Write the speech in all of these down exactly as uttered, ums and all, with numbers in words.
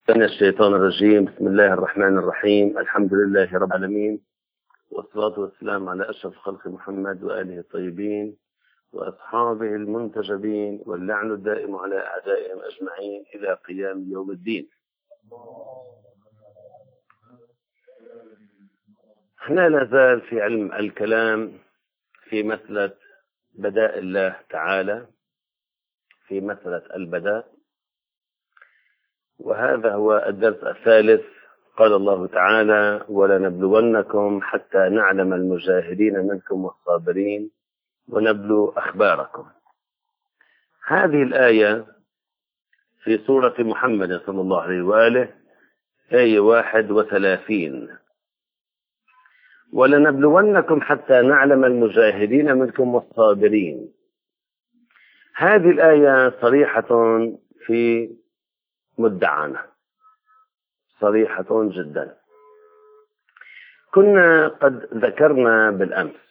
من الشيطان الرجيم. بسم الله الرحمن الرحيم. الحمد لله رب العالمين، والصلاة والسلام على أشرف خلق محمد وآله الطيبين وأصحابه المنتجبين، واللعن الدائم على أعدائهم أجمعين إلى قيام يوم الدين. لا نزال في علم الكلام في مسألة بداء الله تعالى، في مسألة البداء، وهذا هو الدرس الثالث. قال الله تعالى: ولنبلونكم حتى نعلم المجاهدين منكم والصابرين ونبلو أخباركم. هذه الآية في سورة محمد صلى الله عليه وآله، آية واحد وثلاثين: ولنبلونكم حتى نعلم المجاهدين منكم والصابرين. هذه الآية صريحة في مدعانا، صريحة جدا. كنا قد ذكرنا بالأمس،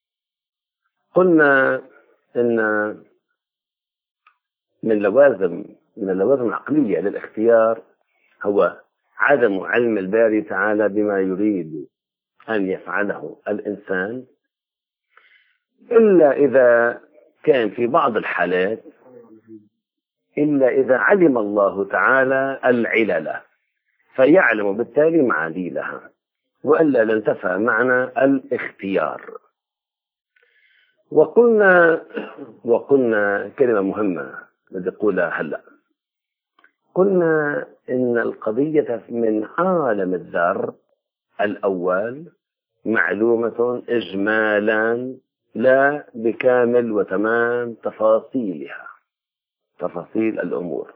قلنا إن من لوازم من اللوازم العقلية للاختيار هو عدم علم الباري تعالى بما يريد أن يفعله الإنسان، إلا إذا كان في بعض الحالات، إلا إذا علم الله تعالى العلل فيعلم بالتالي معاديلها، وإلا لن تفهم معنى الاختيار. وقلنا وقلنا كلمة مهمة بدي أقولها هلأ. قلنا إن القضية من عالم الذر الأول معلومة إجمالا، لا بكامل وتمام تفاصيلها، تفاصيل الأمور.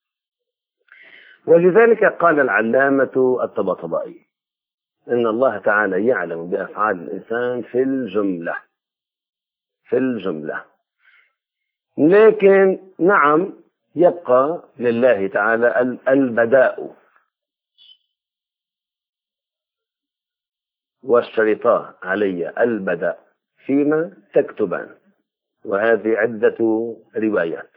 ولذلك قال العلامة الطباطبائي إن الله تعالى يعلم بأفعال الإنسان في الجملة، في الجملة، لكن نعم يبقى لله تعالى البداء، والشريطة علي البداء فيما تكتبان، وهذه عدة روايات.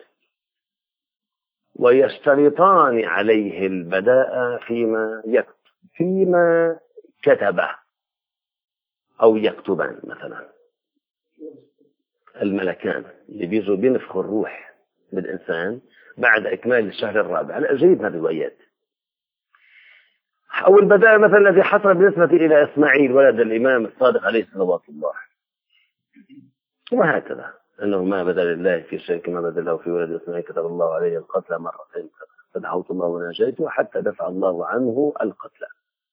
ويشترطان عليه البداء فيما يكتب، فيما كتبه أو يكتبان. مثلا الملكان اللي بيجوا بينفخوا الروح بالإنسان بعد إكمال الشهر الرابع، أنا أجيب هذه الروايات. أو البداء مثلا الذي حصل بالنسبة إلى إسماعيل ولد الإمام الصادق عليه صلوات الله، وهكذا أنه ما بدا لله في شيء كما بدا له في ولد إسماعيل، كتب الله عليه القتل مرتين فدعوت الله وناجيته حتى دفع الله عنه القتل.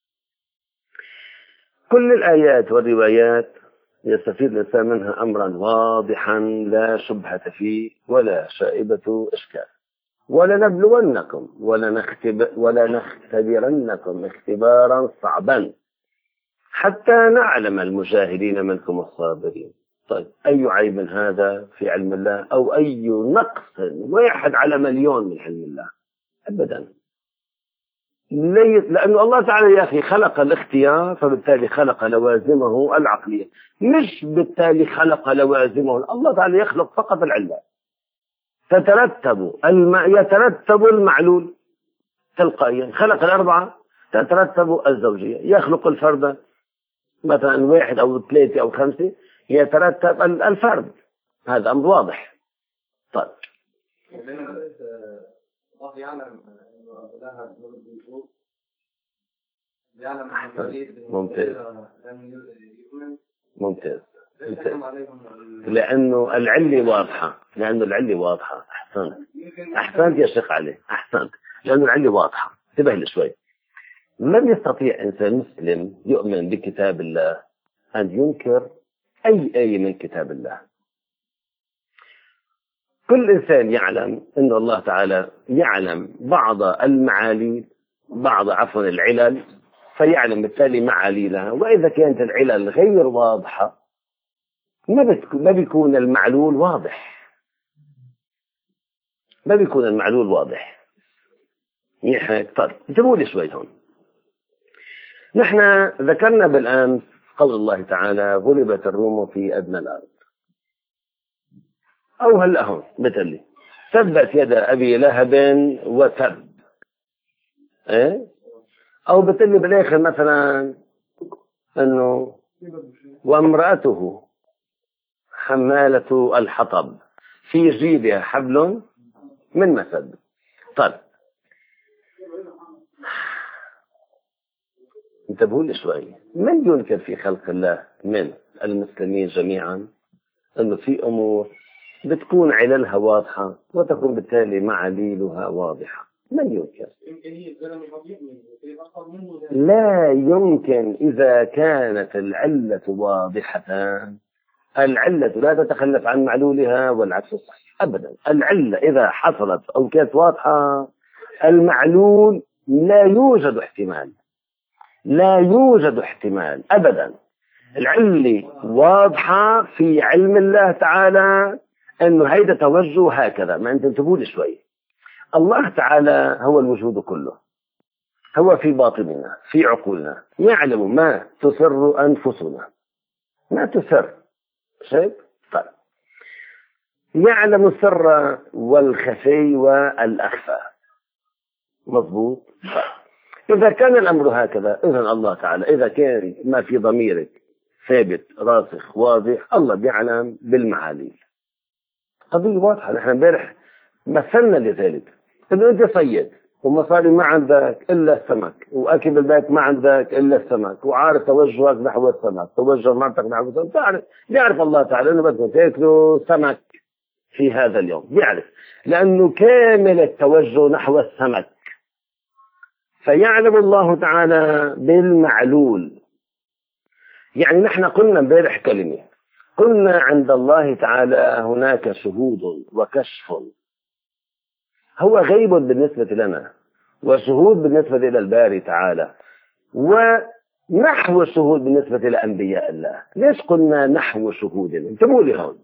كل الآيات والروايات يستفيد الإنسان منها أمرا واضحا لا شبهة فيه ولا شائبة إشكال. ولنبلونكم ولنختبرنكم اختبارا صعبا حتى نعلم المجاهدين منكم والصابرين. طيب، أي عيب هذا في علم الله؟ أو أي نقص واحد على مليون من علم الله؟ أبدا. لأنه الله تعالى يا أخي خلق الاختيار، فبالتالي خلق لوازمه العقلية، مش بالتالي خلق لوازمه. الله تعالى يخلق فقط العلة، تترتب الم... يترتب المعلول تلقائيا. خلق الأربعة تترتب الزوجية، يخلق الفرد مثلا واحد أو ثلاثة أو خمسة يترتب الفرد. هذا أمر واضح. طيب، الله يعلم لها يعلم ممتاز ممتاز لأنه العلة واضحة، لأنه العلة واضحة. أحسنت أحسنت يا شيخ علي، أحسنت، لأنه العلة واضحة. انتبه لي شوي. لم يستطيع إنسان مسلم يؤمن بكتاب الله أن ينكر أي آية من كتاب الله. كل إنسان يعلم أن الله تعالى يعلم بعض المعاليل، بعض عفوا العلل، فيعلم بالتالي معاليلها. وإذا كانت العلل غير واضحة ما بيكون المعلول واضح، ما بيكون المعلول واضح. يحيك. طيب، انتبهوا لي شوي هون. نحن ذكرنا بالأمس قول الله تعالى: غلبت الروم في أدنى الأرض. أو هلأ هون مثل لي: تبت يد أبي لهب وتب. إيه؟ أو بتقول لي بالآخر مثلا إنه وامرأته حمالة الحطب في جيدها حبل من مسد. طيب انتبهوا لي شوي، من ينكر في خلق الله من المسلمين جميعا انه في امور بتكون عللها واضحة وتكون بالتالي معاليلها واضحة؟ من ينكر؟ لا يمكن. إذا كانت العلة واضحة العلة لا تتخلف عن معلولها والعكس صحيح أبدا. العلة إذا حصلت أو كانت واضحة المعلول لا يوجد احتمال، لا يوجد احتمال أبدا. العلة واضحة في علم الله تعالى أنه هيدا توجه هكذا. ما أنت انتبهوا لي شوي، الله تعالى هو الوجود كله، هو في باطننا في عقولنا، يعلم ما تسر أنفسنا ما تسر شيء. طيب يعلم السر والخفي والأخفى، مضبوط. طيب إذا كان الأمر هكذا إذن الله تعالى إذا كان ما في ضميرك ثابت راسخ واضح الله بيعلم بالمعاليل. قضية واضحة. نحن امبارح مثلنا لذلك إنه أنت صيد ومصاري ما عندك إلا السمك، وأكل البيت ما عندك إلا السمك، وعارف توجهك نحو السمك، توجه منطق نحو السمك، تعرف بيعرف الله تعالى إنه بدك تاكلوا سمك في هذا اليوم، بيعرف لأنه كامل التوجه نحو السمك. فيعلم الله تعالى بالمعلول. يعني نحن قلنا امبارح كلمة، قلنا عند الله تعالى هناك شهود وكشف، هو غيب بالنسبة لنا وشهود بالنسبة إلى الباري تعالى ونحو الشهود بالنسبة إلى أنبياء الله. ليش قلنا نحو شهود؟ انتبهوا لي هون.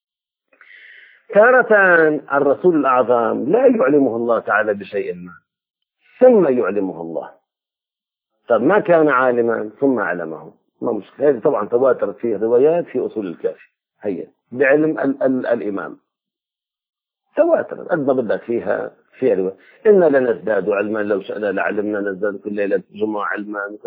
تارة الرسول الأعظم لا يعلمه الله تعالى بشيء ما ثم يعلمه الله. طب ما كان عالما ثم علمه، ما مشكلة. هذه طبعا تواترت فيه روايات في أصول الكافي، هي بعلم ال ال الإمام تواتر قد ما بدك فيها فيها رواية. إنا لنزداد علما لو شئنا لعلمنا، نزداد كل ليلة جمعة علما.